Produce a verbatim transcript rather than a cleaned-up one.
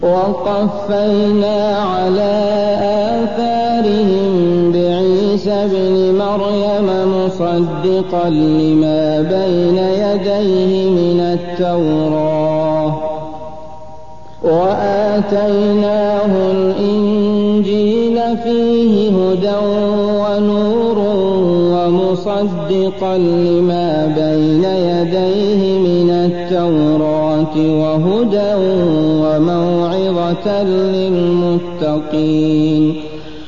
وقفينا على آثارهم بعيسى ابن مريم مصدقا لما بين يديه من التوراة وآتيناه الإنجيل فيه هدى ونور ومصدقا لما بين يديه من التوراة وهدى وموعظة للمتقين